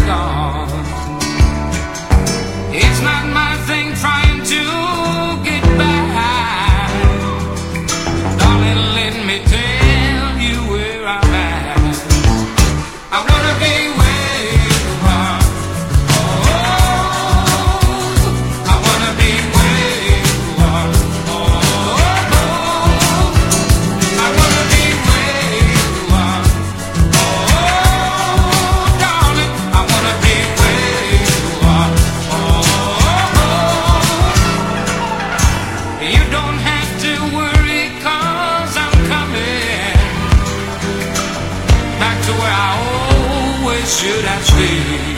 gone. It's not my thing trying to get back. Darling, let me tell you where I'm at. I wanna be where you are. Oh, I wanna be where you are. Oh, I wanna be where you are. Oh, darling, I wanna be where you are. Oh, you don't have to worry 'cause I'm coming back to where I always should have stayed.